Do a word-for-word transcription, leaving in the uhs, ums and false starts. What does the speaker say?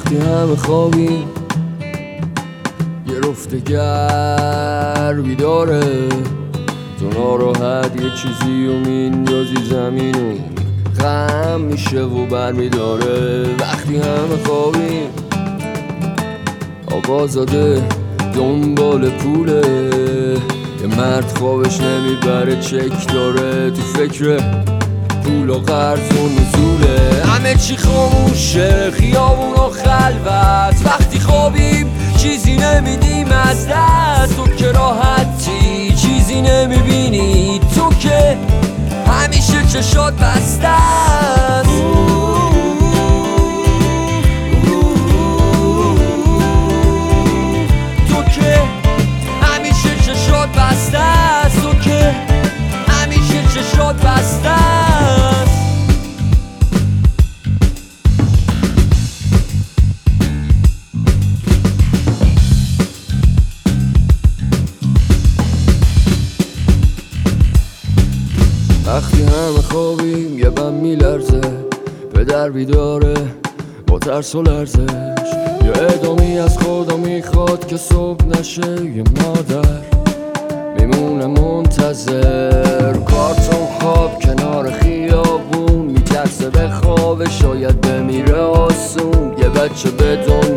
وقتی همه خوابیم یه رفتگر بیداره، تو ناراحت یه چیزی و میندازی زمینو غم میشه و برمیداره. وقتی همه خوابیم آقازاده دنبال پوله، یه مرد خوابش نمیبره چک داره، تو فکر پول و قرض و نزوله. همه چی خاموشه خیابون و خلوت، وقتی خوابیم چیزی نمیدیم از دست. تو که راحتی چیزی نمیبینی، تو که همیشه چشات بسته است. تو که همیشه چشات بسته است، تو که همیشه چشات بسته است. وقتی همه خوابیم یه بم میلرزه، پدر بیداره با ترس و لرزش، یه ادامی از خدا میخواد که صبح نشه. یه مادر میمونه منتظر، کارتون خواب کنار خیابون، میترسه به خواب شاید بمیره آسون. یه بچه به دنیا